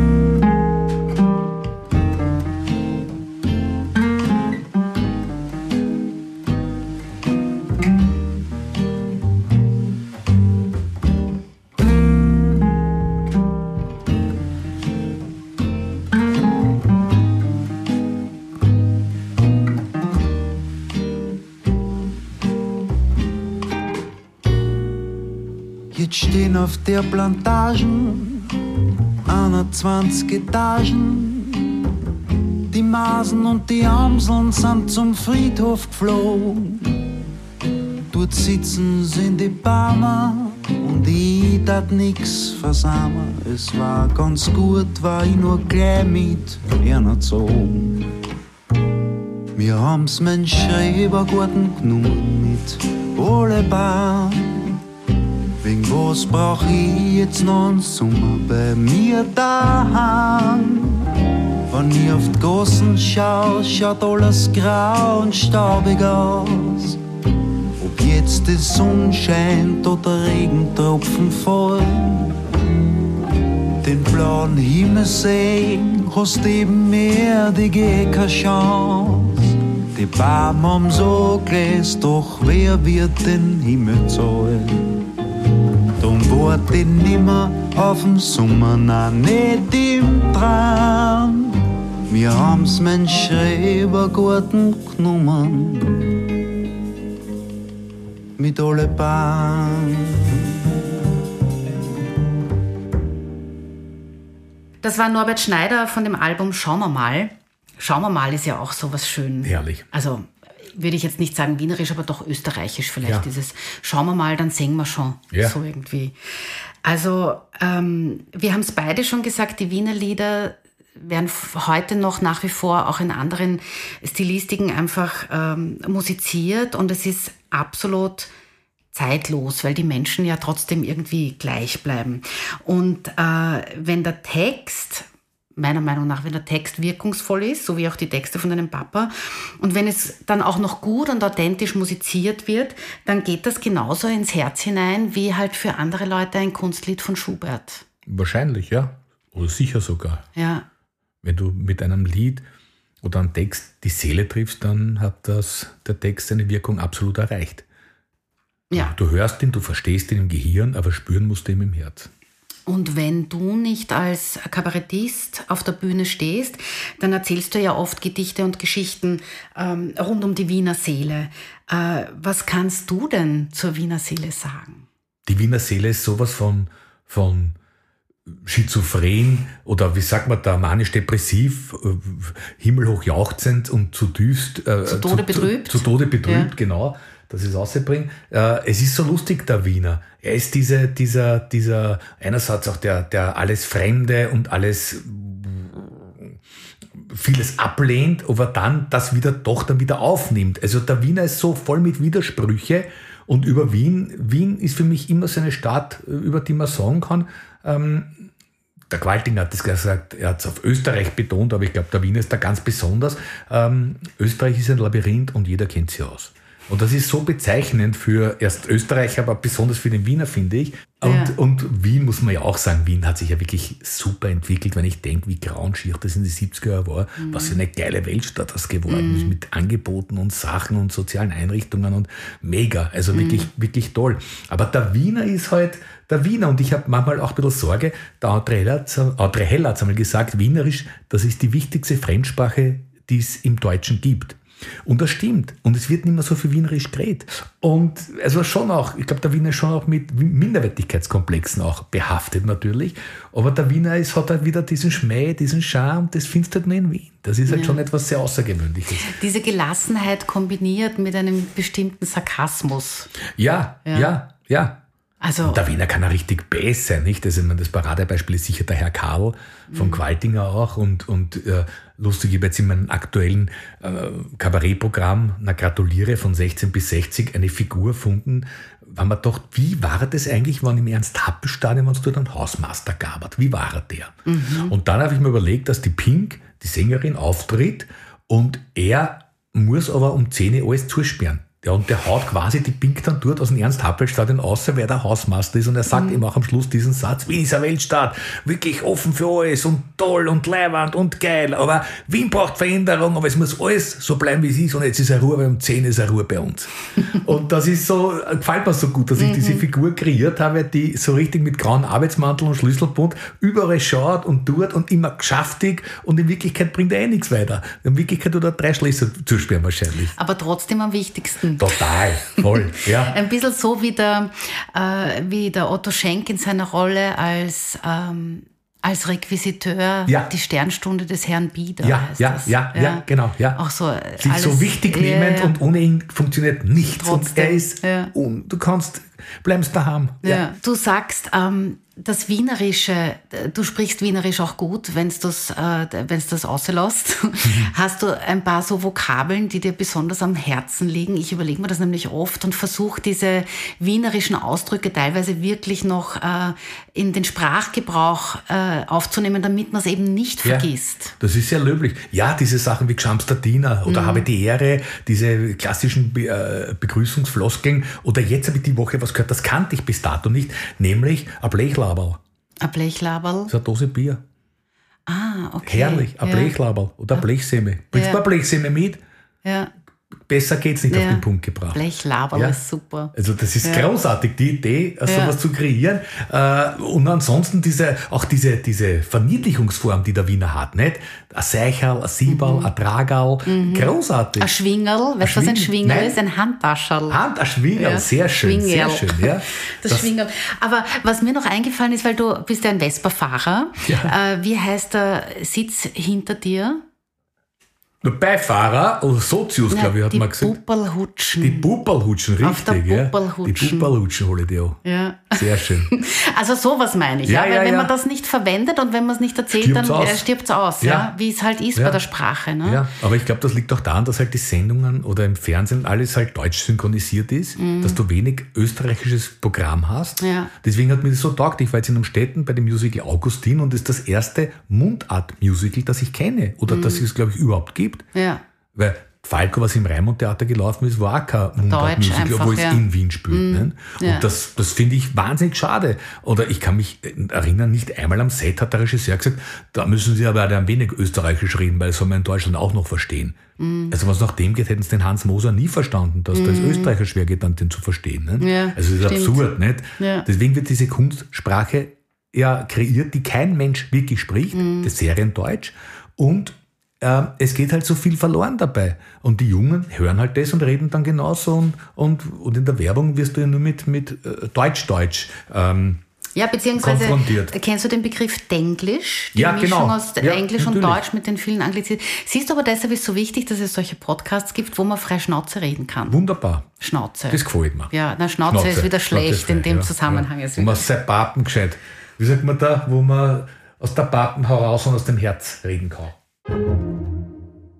Jetzt stehen auf der Plantagen 21 Etagen. Die Masen und die Amseln sind zum Friedhof geflogen. Dort sitzen sie in die Bäume und ich tat nix versammeln. Es war ganz gut, war ich nur gleich mit einer gezogen. Wir haben's meinen Schrebergarten genommen mit alle Bäumen. Wegen was brauch ich jetzt noch einen Sommer bei mir daheim? Wenn ich auf die Gassen schau, schaut alles grau und staubig aus. Ob jetzt die Sonne scheint oder Regentropfen fallen, den blauen Himmel sehen, hast eben mehr, die geht keine Chance. Die Bäume haben so gläst, doch wer wird den Himmel zahlen? Drum wart ich nimmer auf den Sommer, nein, nicht im Traum. Wir haben's meinen Schrebergarten genommen mit alle Bäumen. Das war Norbert Schneider von dem Album Schauen wir mal. Schauen wir mal ist ja auch sowas schön. Herrlich. Also würde ich jetzt nicht sagen wienerisch, aber doch österreichisch vielleicht. Ja. Dieses Schauen wir mal, dann singen wir schon. Ja. So irgendwie. Also wir haben es beide schon gesagt, die Wiener Lieder werden heute noch nach wie vor auch in anderen Stilistiken einfach musiziert und es ist absolut zeitlos, weil die Menschen ja trotzdem irgendwie gleich bleiben. Und wenn der Text, meiner Meinung nach, wenn der Text wirkungsvoll ist, so wie auch die Texte von deinem Papa, und wenn es dann auch noch gut und authentisch musiziert wird, dann geht das genauso ins Herz hinein, wie halt für andere Leute ein Kunstlied von Schubert. Wahrscheinlich, ja. Oder sicher sogar. Ja. Wenn du mit einem Lied oder einem Text die Seele triffst, dann hat der Text seine Wirkung absolut erreicht. Ja. Du hörst ihn, du verstehst ihn im Gehirn, aber spüren musst du ihn im Herz. Und wenn du nicht als Kabarettist auf der Bühne stehst, dann erzählst du ja oft Gedichte und Geschichten rund um die Wiener Seele. Was kannst du denn zur Wiener Seele sagen? Die Wiener Seele ist sowas von schizophren oder wie sagt man da, manisch-depressiv, himmelhoch jauchzend und zutiefst zu Tode betrübt. Zu Tode betrübt, ja. Genau. Dass ich es rausbringe. Es ist so lustig, der Wiener. Er ist dieser einerseits auch der alles Fremde und alles vieles ablehnt, aber dann das wieder aufnimmt. Also der Wiener ist so voll mit Widersprüche Und über Wien ist für mich immer so eine Stadt, über die man sagen kann, der Qualtinger hat das gesagt, er hat es auf Österreich betont, aber ich glaube, der Wiener ist da ganz besonders. Österreich ist ein Labyrinth und jeder kennt sich aus. Und das ist so bezeichnend für erst Österreich, aber besonders für den Wiener, finde ich. Und Wien, muss man ja auch sagen, Wien hat sich ja wirklich super entwickelt, wenn ich denke, wie grauenschier das in die 70er Jahre war, was für eine geile Weltstadt das geworden ist, mit Angeboten und Sachen und sozialen Einrichtungen und mega, also wirklich, wirklich toll. Aber der Wiener ist halt der Wiener und ich habe manchmal auch ein bisschen Sorge, der André Heller hat einmal gesagt, Wienerisch, das ist die wichtigste Fremdsprache, die es im Deutschen gibt. Und das stimmt. Und es wird nicht mehr so viel Wienerisch geredet. Und also schon auch, ich glaube, der Wiener ist schon auch mit Minderwertigkeitskomplexen auch behaftet natürlich. Aber der Wiener hat halt wieder diesen Schmäh, diesen Charme, das findest du halt nur in Wien. Das ist halt schon etwas sehr Außergewöhnliches. Diese Gelassenheit kombiniert mit einem bestimmten Sarkasmus. Ja. Also, und der Wiener kann auch richtig bass sein, nicht? Also, das Paradebeispiel ist sicher der Herr Karl von Qualtinger auch und lustig, ich habe jetzt in meinem aktuellen Kabarettprogramm, gratuliere, von 16 bis 60, eine Figur gefunden, weil man dachte, wie war das eigentlich, wenn im Ernst-Happel-Stadion, wenn es dort einen Hausmeister gab? Wie war der? Und dann habe ich mir überlegt, dass die Pink, die Sängerin, auftritt und er muss aber um 10 Uhr alles zusperren. Ja, und der haut quasi die Pink dann dort aus dem Ernst-Happel-Stadion raus, wer der Hausmeister ist. Und er sagt ihm auch am Schluss diesen Satz, Wien ist eine Weltstadt, wirklich offen für alles und toll und leiwand und geil. Aber Wien braucht Veränderung, aber es muss alles so bleiben, wie es ist. Und jetzt ist Ruhe, weil um 10 ist Ruhe bei uns. Und das ist so, gefällt mir so gut, dass ich diese Figur kreiert habe, die so richtig mit grauen Arbeitsmantel und Schlüsselbund überall schaut und tut und immer geschäftig und in Wirklichkeit bringt er nichts weiter. In Wirklichkeit tut er 3 Schlösser zusperren wahrscheinlich. Aber trotzdem am wichtigsten. Total, voll, ja. Ein bisschen so wie der Otto Schenk in seiner Rolle als Requisiteur, die Sternstunde des Herrn Bieder. Ja, genau. Auch so, sich alles, so wichtig nehmend und ohne ihn funktioniert nichts. Trotzdem, und er ist, du bleibst daheim. Ja. Du sagst, das Wienerische, du sprichst Wienerisch auch gut, wenn du das auslässt. Hast du ein paar so Vokabeln, die dir besonders am Herzen liegen? Ich überlege mir das nämlich oft und versuche diese wienerischen Ausdrücke teilweise wirklich noch in den Sprachgebrauch aufzunehmen, damit man es eben nicht vergisst. Das ist sehr löblich. Ja, diese Sachen wie Gschamstadiner oder habe die Ehre, diese klassischen Begrüßungsfloskeln. Oder jetzt habe ich die Woche was gehört, das kannte ich bis dato nicht, nämlich ein Blechlaberl. Ein Blechlaberl? Das ist eine Dose Bier. Ah, okay. Herrlich, ein Blechlaberl oder eine Blechsemme. Bringst du eine Blechsemme mit? Ja. Besser geht's nicht auf den Punkt gebracht. Blechlaberl ist super. Also das ist großartig, die Idee, sowas zu kreieren. Und ansonsten diese Verniedlichungsform, die der Wiener hat, nicht? Ein Seicherl, ein Sieberl, ein Tragerl, großartig. Ein Schwingerl, weißt du, was ein Schwingerl ist? Ein Handtascherl. Ein Schwingerl, sehr schön, sehr schön. Ja. Das Schwingerl. Aber was mir noch eingefallen ist, weil du bist ja ein Vespa-Fahrer, wie heißt der Sitz hinter dir? Der Beifahrer oder Sozius, glaube ich, hat man gesagt. Die Pupperlhutschen. Die Pupperlhutschen, richtig. Auf der Pupperlhutschen. Die Pupperlhutschen hole ich dir auch. Ja. Sehr schön. Also sowas meine ich. Weil wenn man das nicht verwendet und wenn man es nicht erzählt, dann stirbt es aus. Wie es halt ist bei der Sprache. Ne? Ja, aber ich glaube, das liegt auch daran, dass halt die Sendungen oder im Fernsehen alles halt deutsch synchronisiert ist, dass du wenig österreichisches Programm hast. Ja. Deswegen hat mir das so taugt. Ich war jetzt in Amstetten bei dem Musical Augustin und das ist das erste Mundart-Musical, das ich kenne oder das es, glaube ich, überhaupt gibt. Ja. Weil Falco, was im Raimund-Theater gelaufen ist, war auch kein Mundart-Musical, obwohl es in Wien spielt. Und das finde ich wahnsinnig schade. Oder ich kann mich erinnern, nicht einmal am Set hat der Regisseur gesagt, da müssen Sie aber ein wenig österreichisch reden, weil das soll man in Deutschland auch noch verstehen. Also was nach dem geht, hätten es den Hans Moser nie verstanden, dass das Österreicher schwer geht, dann den zu verstehen. Nicht? Ja, also das ist absurd. Nicht? Ja. Deswegen wird diese Kunstsprache kreiert, die kein Mensch wirklich spricht, das Seriendeutsch. Und es geht halt so viel verloren dabei. Und die Jungen hören halt das und reden dann genauso. Und in der Werbung wirst du ja nur mit Deutsch beziehungsweise konfrontiert. Kennst du den Begriff Denglisch? Die Mischung aus Englisch und Deutsch mit den vielen Anglizismen. Siehst du, aber deshalb ist es so wichtig, dass es solche Podcasts gibt, wo man frei Schnauze reden kann. Wunderbar. Schnauze. Das gefällt mir. Ja, Schnauze ist wieder schlecht in dem Zusammenhang. Wo man sein Papen gescheit, wie sagt man da, wo man aus der Papen heraus und aus dem Herz reden kann.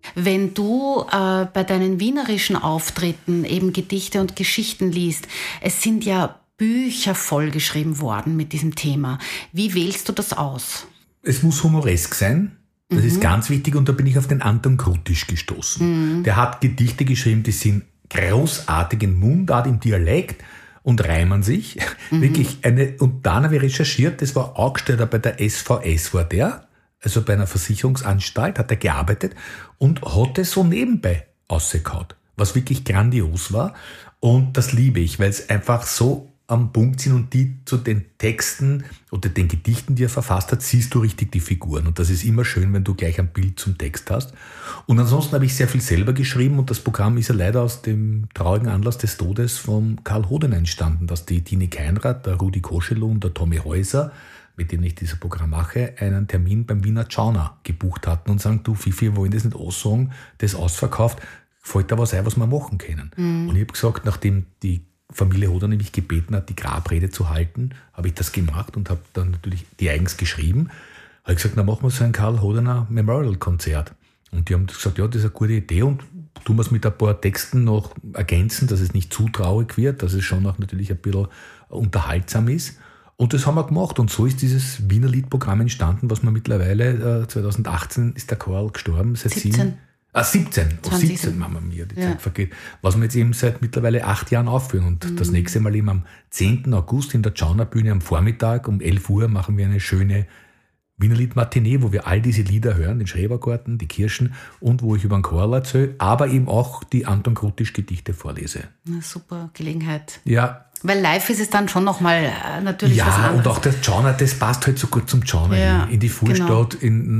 Wenn du bei deinen wienerischen Auftritten eben Gedichte und Geschichten liest, es sind ja Bücher vollgeschrieben worden mit diesem Thema. Wie wählst du das aus? Es muss humoresk sein. Das ist ganz wichtig und da bin ich auf den Anton Krutisch gestoßen. Der hat Gedichte geschrieben, die sind großartig in Mundart, im Dialekt und reimen sich. Wirklich und dann habe ich recherchiert, das war Angestellter bei der SVS, war der, also bei einer Versicherungsanstalt, hat er gearbeitet und hat es so nebenbei ausgehauen, was wirklich grandios war. Und das liebe ich, weil es einfach so am Punkt sind und die zu den Texten oder den Gedichten, die er verfasst hat, siehst du richtig die Figuren. Und das ist immer schön, wenn du gleich ein Bild zum Text hast. Und ansonsten habe ich sehr viel selber geschrieben und das Programm ist ja leider aus dem traurigen Anlass des Todes von Karl Hodener entstanden, dass die Tini Keinrad, der Rudi Koschelow und der Tommy Häuser, mit denen ich dieses Programm mache, einen Termin beim Wiener Tschauner gebucht hatten und sagen, du Fifi, wir wollen das nicht aussagen, das ausverkauft, fällt da was ein, was wir machen können. Und ich habe gesagt, nachdem die Familie Hodener mich gebeten hat, die Grabrede zu halten, habe ich das gemacht und habe dann natürlich die eigens geschrieben. Habe ich gesagt, na machen wir so ein Karl Hodener Memorial-Konzert. Und die haben gesagt, ja, das ist eine gute Idee und tun wir es mit ein paar Texten noch ergänzen, dass es nicht zu traurig wird, dass es schon auch natürlich ein bisschen unterhaltsam ist. Und das haben wir gemacht und so ist dieses Wiener Liedprogramm entstanden, was wir mittlerweile, 2018 ist der Karl gestorben, seit 17 Mama mia, die Zeit vergeht. Was wir jetzt eben seit mittlerweile 8 Jahren aufführen. Und das nächste Mal eben am 10. August in der Tschauner-Bühne am Vormittag um 11 Uhr machen wir eine schöne Wiener Lied-Matinee, wo wir all diese Lieder hören, den Schrebergarten, die Kirschen und wo ich über den Karl erzähle, aber eben auch die Anton Krutisch-Gedichte vorlese. Eine super Gelegenheit. Ja. Weil live ist es dann schon nochmal natürlich was anderes. Ja, und auch der Tschauner, das passt halt so gut zum Tschauner in die Vorstadt,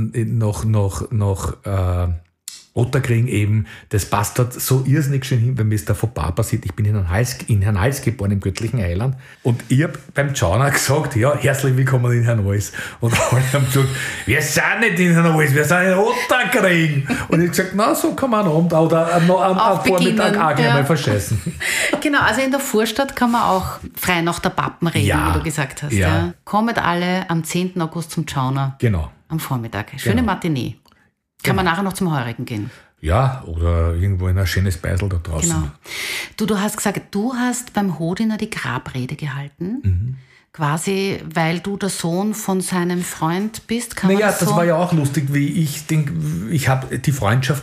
nach Otterkring eben, das passt dort so irrsinnig schön hin, wenn mir es da von Papa sieht. Ich bin in Herrnhals geboren, im göttlichen Heiland. Und ich habe beim Tschauner gesagt, ja, herzlich willkommen in Herrnhals. Und alle haben gesagt, wir sind nicht in Herrnhals, wir sind in Otterkring. Und ich habe gesagt, na, so kann man am Abend oder am Vormittag auch gleich mal verscheißen. Genau, also in der Vorstadt kann man auch frei nach der Pappen reden, wie du gesagt hast. Ja. Kommt alle am 10. August zum Tschauner. Genau. Am Vormittag. Schöne Matinee. Kann man nachher noch zum Heurigen gehen? Ja, oder irgendwo in ein schönes Beisel da draußen. Genau. Du hast gesagt, du hast beim Hodener die Grabrede gehalten. Quasi, weil du der Sohn von seinem Freund bist. Das war ja auch lustig, wie ich habe die Freundschaft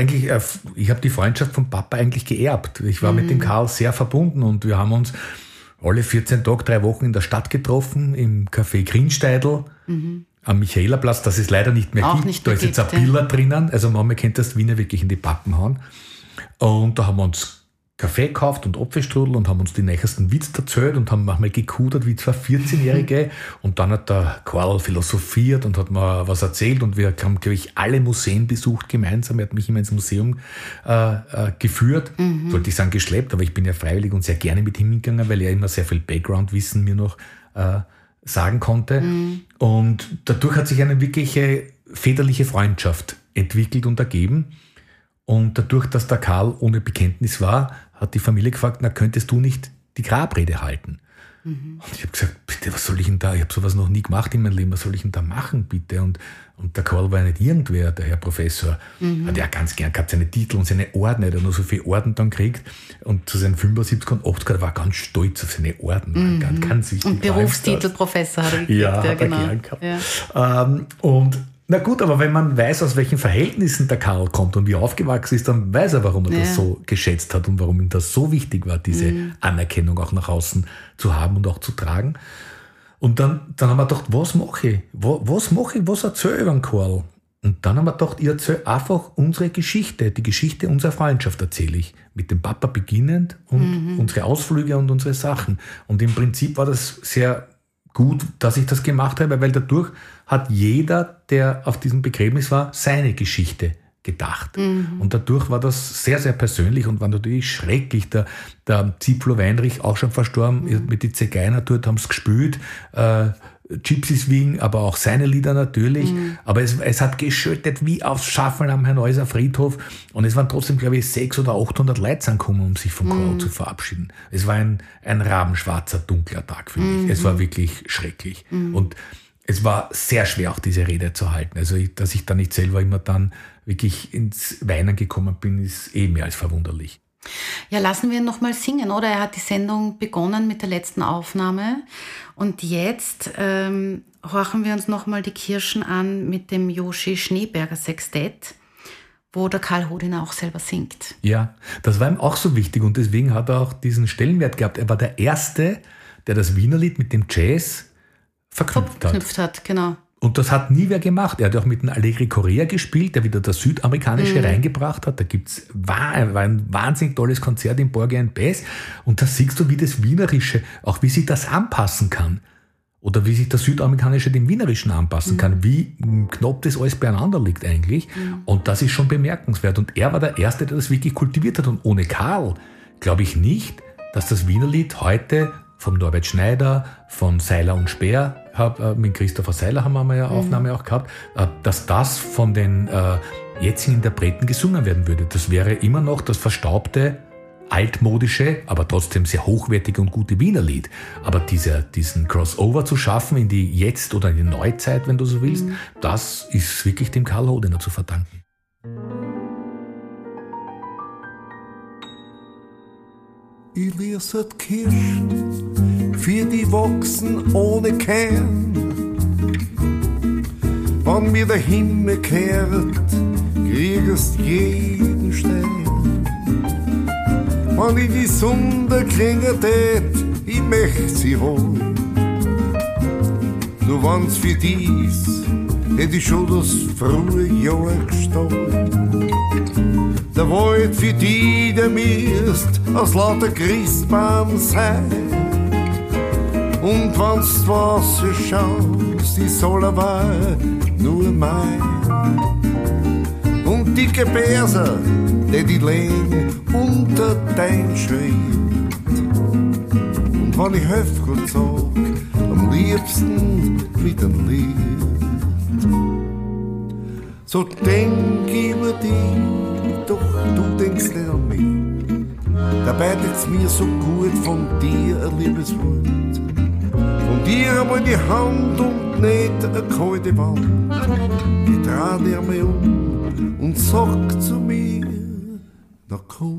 von Papa eigentlich geerbt. Ich war mit dem Karl sehr verbunden und wir haben uns alle 14 Tage, 3 Wochen in der Stadt getroffen, im Café Grinsteidl. Am Michaelerplatz, das es leider nicht mehr gibt. Da ist jetzt ein Piller drinnen. Also Mama kennt das Wiener wirklich in die Pappen hauen. Und da haben wir uns Kaffee gekauft und Apfelstrudel und haben uns die nächsten Witze erzählt und haben manchmal gekudert wie 2 14-Jährige. Und dann hat der Karl philosophiert und hat mir was erzählt und wir haben, glaube ich, alle Museen besucht gemeinsam. Er hat mich immer ins Museum geführt. Sollte ich sagen geschleppt, aber ich bin ja freiwillig und sehr gerne mit ihm hingegangen, weil er immer sehr viel Background-Wissen mir noch sagen konnte. Und dadurch hat sich eine wirkliche väterliche Freundschaft entwickelt und ergeben. Und dadurch, dass der Karl ohne Bekenntnis war, hat die Familie gefragt, na, könntest du nicht die Grabrede halten? Und ich habe gesagt, bitte, was soll ich denn da? Ich habe sowas noch nie gemacht in meinem Leben, was soll ich denn da machen, bitte? Und der Karl war ja nicht irgendwer, der Herr Professor. Hat ja ganz gern gehabt, seine Titel und seine Orden, er hat nur so viele Orden dann gekriegt. Und zu seinen 75 und 80 war er ganz stolz auf seine Orden, ganz wichtig. Und Berufstitel Professor hat er gekriegt. Ja, hat er gern gehabt. Ja. Na gut, aber wenn man weiß, aus welchen Verhältnissen der Karl kommt und wie er aufgewachsen ist, dann weiß er, warum er das so geschätzt hat und warum ihm das so wichtig war, diese Anerkennung auch nach außen zu haben und auch zu tragen. Und dann haben wir gedacht, was mache ich? Was erzähle ich über den Karl? Und dann haben wir gedacht, ich erzähle einfach unsere Geschichte, die Geschichte unserer Freundschaft erzähle ich. Mit dem Papa beginnend und unsere Ausflüge und unsere Sachen. Und im Prinzip war das sehr gut, dass ich das gemacht habe, weil dadurch hat jeder, der auf diesem Begräbnis war, seine Geschichte gedacht. Und dadurch war das sehr, sehr persönlich und war natürlich schrecklich. Der Zipflo Weinrich, auch schon verstorben, mit den Zigeiner dort haben es gespielt, Gypsies Wing, aber auch seine Lieder natürlich. Aber es hat geschüttet wie aufs Schaffeln am Herrnhäuser Friedhof. Und es waren trotzdem, glaube ich, 600 oder 800 Leute angekommen, um sich vom Karl zu verabschieden. Es war ein rabenschwarzer, dunkler Tag für mich. Es war wirklich schrecklich. Und Es war sehr schwer, auch diese Rede zu halten. Also, dass ich da nicht selber immer dann wirklich ins Weinen gekommen bin, ist mehr als verwunderlich. Ja, lassen wir ihn noch mal singen, oder? Er hat die Sendung begonnen mit der letzten Aufnahme. Und jetzt horchen wir uns noch mal die Kirschen an mit dem Joshi Schneeberger Sextett, wo der Karl Hodiner auch selber singt. Ja, das war ihm auch so wichtig und deswegen hat er auch diesen Stellenwert gehabt. Er war der Erste, der das Wienerlied mit dem Jazz verknüpft hat. Genau. Und das hat nie wer gemacht. Er hat auch mit dem Allegri Correa gespielt, der wieder das Südamerikanische reingebracht hat. Da war ein wahnsinnig tolles Konzert im Borgia and Bass. Und da siehst du, wie das Wienerische, auch wie sich das anpassen kann. Oder wie sich das Südamerikanische dem Wienerischen anpassen kann. Wie knapp das alles beieinander liegt eigentlich. Und das ist schon bemerkenswert. Und er war der Erste, der das wirklich kultiviert hat. Und ohne Karl glaube ich nicht, dass das Wienerlied heute vom Norbert Schneider, von Seiler und Speer, mit Christopher Seiler haben wir mal eine Aufnahme auch gehabt, dass das von den jetzigen Interpreten gesungen werden würde. Das wäre immer noch das verstaubte, altmodische, aber trotzdem sehr hochwertige und gute Wienerlied. Aber diesen Crossover zu schaffen in die Jetzt- oder in die Neuzeit, wenn du so willst, das ist wirklich dem Karl Hodiner zu verdanken. Ich lese die Kirschen, für die wachsen ohne Kern. Wenn mir der Himmel kehrt, kriegst jeden Stern. Wenn ich die Sonne kriege tät, ich möcht sie holen. Nur wenn's für dies, hätt ich schon das frühe Jahr gestohlen. Der Wald für die, der misst aus lauter Christbaum sein. Und wenn's das Wasser schaust, die soll aber nur mein. Und dicke Bärser, die lehn unter dein Schritt. Und wenn ich Höfgut sag, am liebsten mit einem Lied. So denk über dich, doch du denkst nicht an mich. Dabei tut's mir so gut von dir ein Liebeswort. Von dir einmal die Hand und nicht eine kalte Wand. Ich dreh dir mal und sag zu mir, na komm.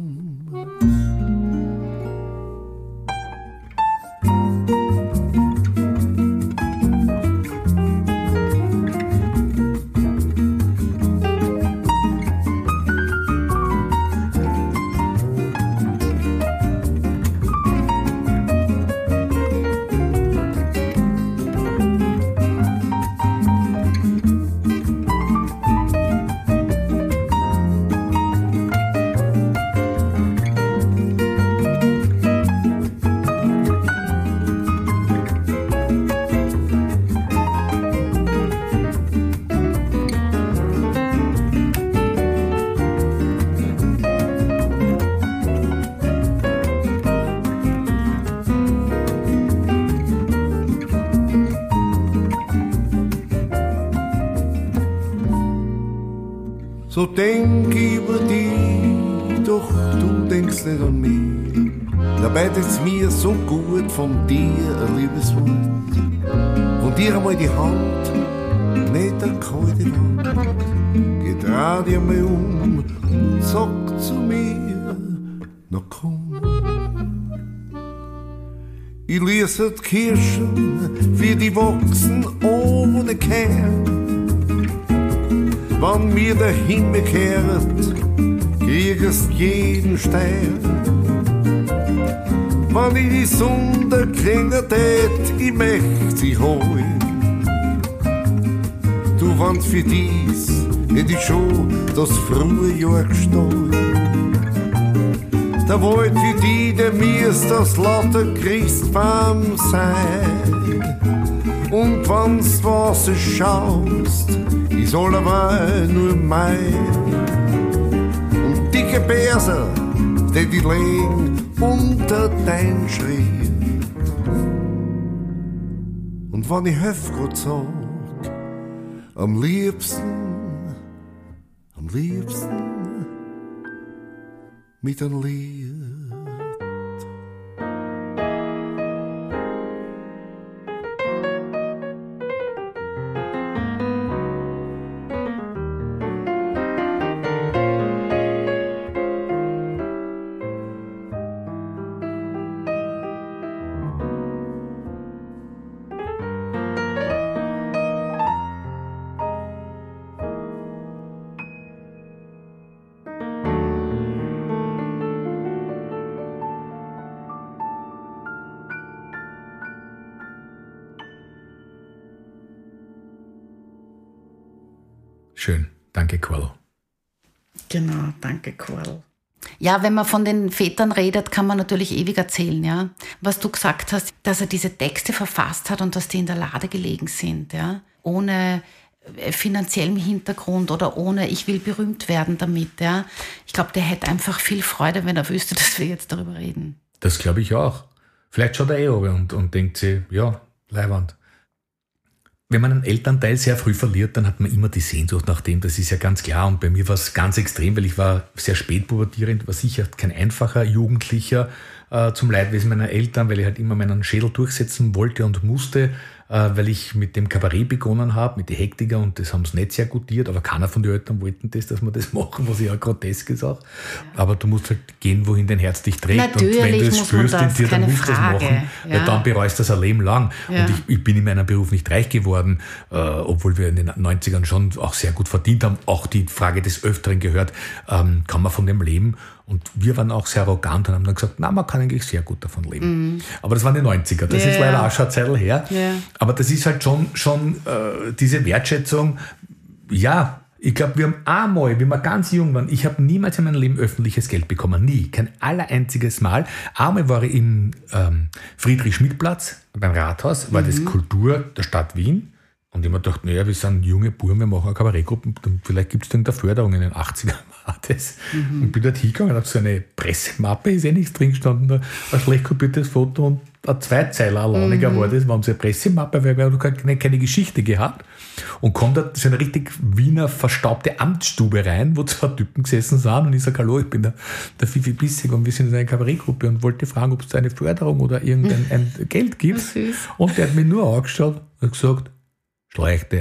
So denk über dich, doch du denkst nicht an mich. Dabei tut's mir so gut von dir ein Liebeswort. Von dir einmal die Hand, nicht eine kalte Wand. Geh dreh dir mal und sag zu mir, na komm. Ich lese die Kirschen, wie die wachsen ohne Kern. Wenn mir der Himmel kehrt, kriegst jeden Stern. Wenn ich die Sonne kriege tät, ich möcht sie holen. Du, wenn's für dies, hätt ich schon das frühe Jahr gestohlen. Der Wald für die, der mir's das lauter Christbaum sein. Und wenn's Wasser schaust, ich soll aber nur mein. Und dicke Bärser, die lehn unter dein Schritt. Und wenn ich Höfgut sag, am liebsten mit einem Lied. Schön. Danke, Carlo. Genau, danke, Carlo. Ja, wenn man von den Vätern redet, kann man natürlich ewig erzählen, ja. Was du gesagt hast, dass er diese Texte verfasst hat und dass die in der Lade gelegen sind, ja. Ohne finanziellem Hintergrund oder ohne ich will berühmt werden damit, ja. Ich glaube, der hätte einfach viel Freude, wenn er wüsste, dass wir jetzt darüber reden. Das glaube ich auch. Vielleicht schaut er runter und denkt sich, ja, Leiwand. Wenn man einen Elternteil sehr früh verliert, dann hat man immer die Sehnsucht nach dem, das ist ja ganz klar. Und bei mir war es ganz extrem, weil ich war sehr spät pubertierend, war sicher kein einfacher Jugendlicher zum Leidwesen meiner Eltern, weil ich halt immer meinen Schädel durchsetzen wollte und musste, weil ich mit dem Kabarett begonnen habe, mit den Hektiker, und das haben sie nicht sehr gutiert, aber keiner von den Eltern wollten das, dass wir das machen, was ja grotesk ist auch. Ja. Aber du musst halt gehen, wohin dein Herz dich trägt. Natürlich, und wenn du es spürst in dir, dann musst du das machen, weil dann bereust du das ein Leben lang. Ja. Und ich bin in meinem Beruf nicht reich geworden, obwohl wir in den 90ern schon auch sehr gut verdient haben. Auch die Frage des Öfteren gehört, kann man von dem leben? Und wir waren auch sehr arrogant und haben dann gesagt, na, man kann eigentlich sehr gut davon leben. Mhm. Aber das waren die 90er, das ist leider auch schon eine Zeit her. Ja. Aber das ist halt schon diese Wertschätzung. Ja, ich glaube, wir haben einmal, wie wir ganz jung waren, ich habe niemals in meinem Leben öffentliches Geld bekommen, nie, kein einziges Mal. Einmal war ich im Friedrich-Schmidt-Platz beim Rathaus, war das Kultur der Stadt Wien. Und ich mir gedacht, naja, wir sind junge Buben, wir machen eine Kabarettgruppe, vielleicht gibt es da irgendeine Förderung in den 80ern war das. Und bin dort hingegangen und habe so eine Pressemappe, ist nichts drin gestanden, ein schlecht kopiertes Foto und ein Zweizeiler alleiniger war das, war unsere Pressemappe, weil wir keine Geschichte gehabt. Und kommt da so eine richtig Wiener verstaubte Amtsstube rein, wo zwei Typen gesessen sind und ich sage, hallo, ich bin der Fifi Bissig und wir sind in einer Kabarettgruppe und wollte fragen, ob es da eine Förderung oder irgendein Geld gibt. Und der hat mich nur angeschaut und gesagt, Schlechte.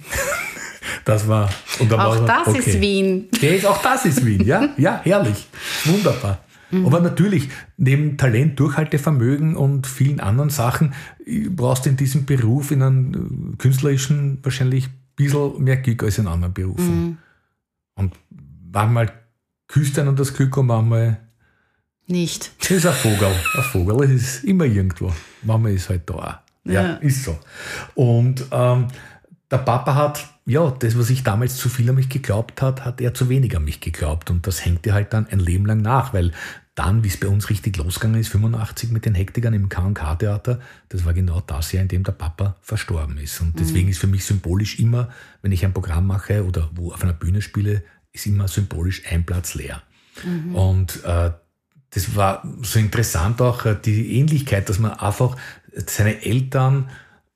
Das war. Und dann auch das okay. Ist Wien. Auch das ist Wien, ja? Ja, herrlich. Wunderbar. Aber natürlich, neben Talent, Durchhaltevermögen und vielen anderen Sachen, brauchst du in diesem Beruf, in einem künstlerischen, wahrscheinlich ein bisschen mehr Glück als in anderen Berufen. Und manchmal küsst einen das Glück und manchmal nicht. Das ist ein Vogel. Ein Vogel ist immer irgendwo. Manchmal ist halt da auch. Ja, ist so. Und der Papa hat, ja, das, was ich damals zu viel an mich geglaubt hat er zu wenig an mich geglaubt. Und das hängt dir halt dann ein Leben lang nach, weil dann, wie es bei uns richtig losgegangen ist, 85 mit den Hektikern im K&K-Theater, das war genau das Jahr, in dem der Papa verstorben ist. Und deswegen ist für mich symbolisch immer, wenn ich ein Programm mache oder wo auf einer Bühne spiele, ist immer symbolisch ein Platz leer. Und das war so interessant auch, die Ähnlichkeit, dass man einfach seine Eltern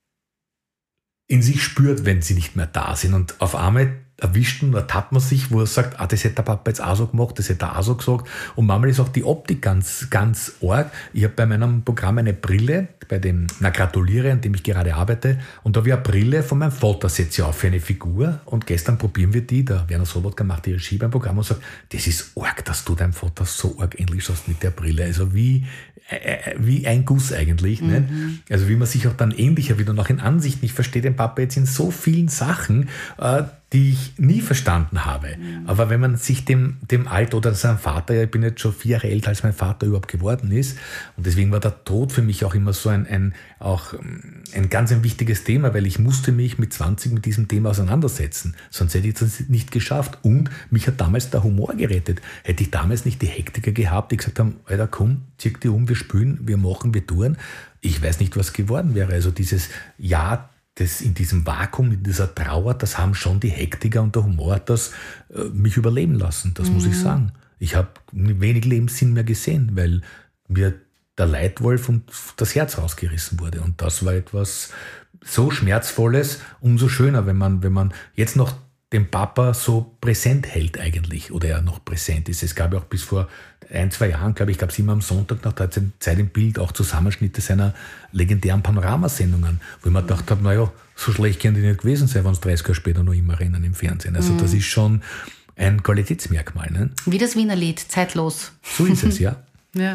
in sich spürt, wenn sie nicht mehr da sind. Und auf einmal ertappt man sich, wo er sagt, das hätte der Papa jetzt auch so gemacht, das hätte er auch so gesagt. Und manchmal ist auch die Optik ganz, ganz arg. Ich habe bei meinem Programm eine Brille, bei dem Gratuliere, an dem ich gerade arbeite, und da habe ich eine Brille von meinem Vater, setze ich auf für eine Figur, und gestern probieren wir die, der Werner Sobotka macht die Regie beim Programm und sagt, das ist arg, dass du deinem Vater so arg ähnlich schaust mit der Brille. Also wie ein Guss eigentlich. Ne? Also wie man sich auch dann ähnlicher wieder noch in Ansicht, ich verstehe den Papa jetzt in so vielen Sachen, die ich nie verstanden habe. Aber wenn man sich dem Alter oder seinem Vater, ich bin jetzt schon 4 Jahre älter, als mein Vater überhaupt geworden ist, und deswegen war der Tod für mich auch immer so ein ganz ein wichtiges Thema, weil ich musste mich mit 20 mit diesem Thema auseinandersetzen, sonst hätte ich das nicht geschafft. Und mich hat damals der Humor gerettet. Hätte ich damals nicht die Hektiker gehabt, die gesagt haben, Alter, komm, zieh dich um, wir spielen, wir machen, wir tun, ich weiß nicht, was geworden wäre. Also dieses Jahr, das in diesem Vakuum, in dieser Trauer, das haben schon die Hektiker und der Humor das mich überleben lassen, das muss ich sagen. Ich habe wenig Lebenssinn mehr gesehen, weil mir der Leitwolf und das Herz rausgerissen wurde. Und das war etwas so Schmerzvolles, umso schöner, wenn man jetzt noch den Papa so präsent hält eigentlich, oder er noch präsent ist. Es gab ja auch bis vor 1-2 Jahren, glaube ich, gab es immer am Sonntag nach 13 Zeit im Bild auch Zusammenschnitte seiner legendären Panoramasendungen, wo ich mir gedacht habe, naja, so schlecht können die nicht gewesen sein, wenn es 30 Jahre später noch immer rennen im Fernsehen. Also das ist schon ein Qualitätsmerkmal. Ne? Wie das Wiener Lied, zeitlos. So ist es, ja.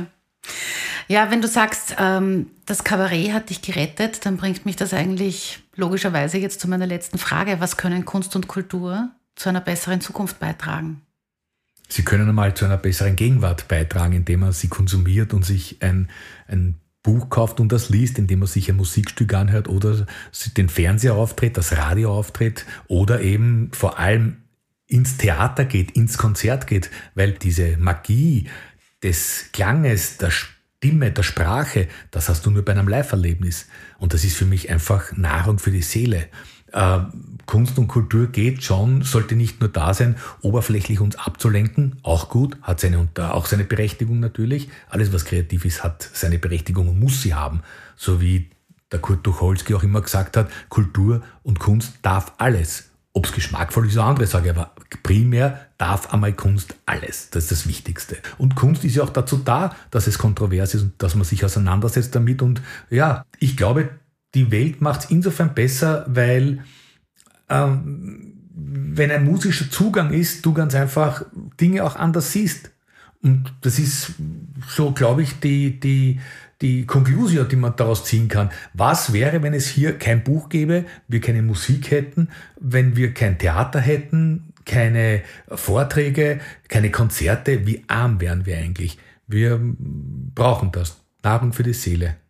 Ja, wenn du sagst, das Kabarett hat dich gerettet, dann bringt mich das eigentlich logischerweise jetzt zu meiner letzten Frage. Was können Kunst und Kultur zu einer besseren Zukunft beitragen? Sie können einmal zu einer besseren Gegenwart beitragen, indem man sie konsumiert und sich ein Buch kauft und das liest, indem man sich ein Musikstück anhört oder den Fernseher auftritt, das Radio auftritt oder eben vor allem ins Theater geht, ins Konzert geht, weil diese Magie des Klanges, der Stimme, der Sprache, das hast du nur bei einem Live-Erlebnis. Und das ist für mich einfach Nahrung für die Seele. Kunst und Kultur geht schon, sollte nicht nur da sein, oberflächlich uns abzulenken, auch gut, hat auch seine Berechtigung natürlich. Alles, was kreativ ist, hat seine Berechtigung und muss sie haben. So wie der Kurt Tucholsky auch immer gesagt hat, Kultur und Kunst darf alles. Ob es geschmackvoll ist, ist eine andere Sache, aber primär darf einmal Kunst alles. Das ist das Wichtigste. Und Kunst ist ja auch dazu da, dass es kontrovers ist und dass man sich auseinandersetzt damit. Und ja, ich glaube, die Welt macht es insofern besser, weil wenn ein musischer Zugang ist, du ganz einfach Dinge auch anders siehst. Und das ist so, glaube ich, die Konklusion, die man daraus ziehen kann. Was wäre, wenn es hier kein Buch gäbe, wir keine Musik hätten, wenn wir kein Theater hätten, keine Vorträge, keine Konzerte? Wie arm wären wir eigentlich? Wir brauchen das. Nahrung für die Seele.